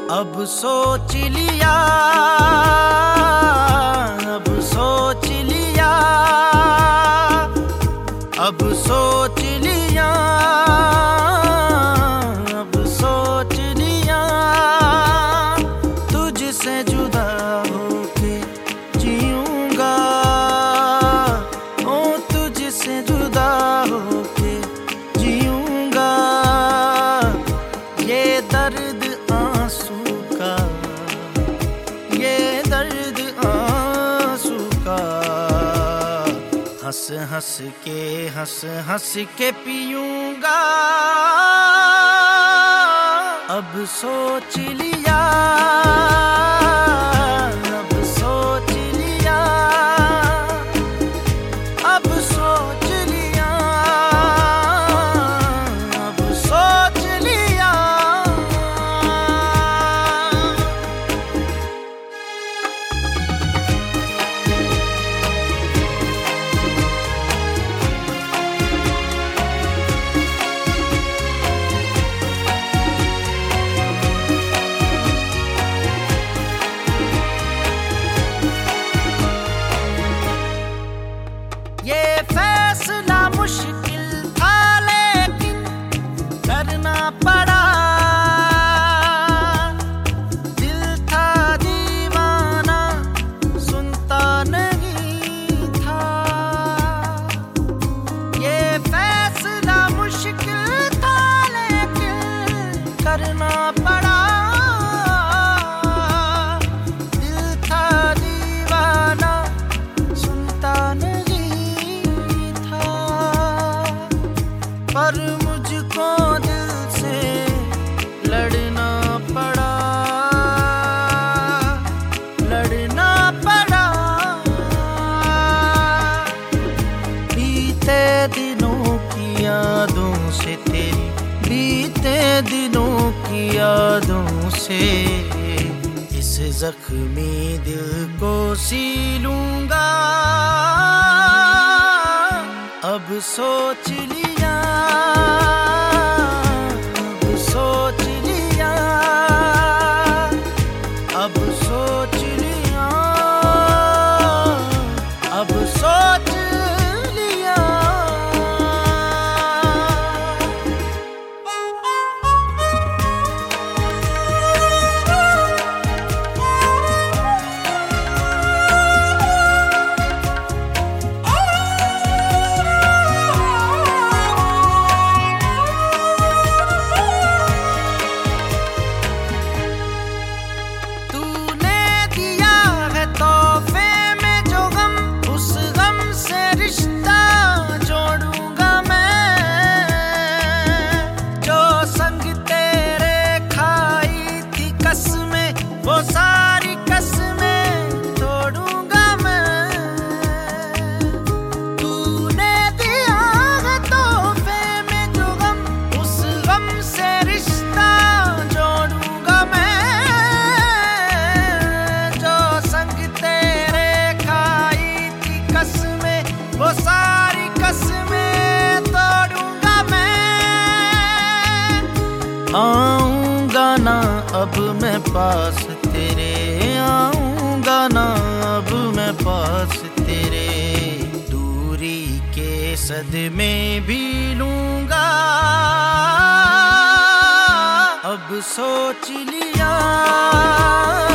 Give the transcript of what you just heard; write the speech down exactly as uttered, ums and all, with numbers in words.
अब सोच लिया, अब सोच लिया, अब सोच लिया, अब सोच लिया, तुझसे जुदा होके जीऊंगा, ओ तुझसे जुदा होके जीऊंगा। ये दर्द आंसू का, ये दर्द आंसू का, हंस हंस के हंस हंस के पीऊंगा। अब सोच लिया, अब सोच लिया, अब सोच लिया, अब सोच लिया। ये फैसला मुश्किल था लेकिन करना पड़ा, दिल था दीवाना सुनता नहीं था। ये फैसला मुश्किल था लेकिन करना पड़ा, दिल था दीवाना सुनता नहीं। पर मुझको दिल से लड़ना पड़ा, लड़ना पड़ा। बीते दिनों की यादों से तेरी, बीते दिनों की यादों से इस जख्मी दिल को सी लूंगा। अब सोच लिया, अब सोच लिया, अब सोच लिया, अब सोच लिया। वो सारी कसमें तोड़ूंगा मैं, तूने दिया है तोहफे में जो गम, उस गम से रिश्ता जोड़ूंगा मैं। जो संग तेरे खाई थी कसमें, वो सारी कसमें तोड़ूंगा मैं। आऊंगा ना अब मैं पास तेरे, आऊंगा ना अब मैं पास तेरे, दूरी के सदमे भी लूंगा। अब सोच लिया।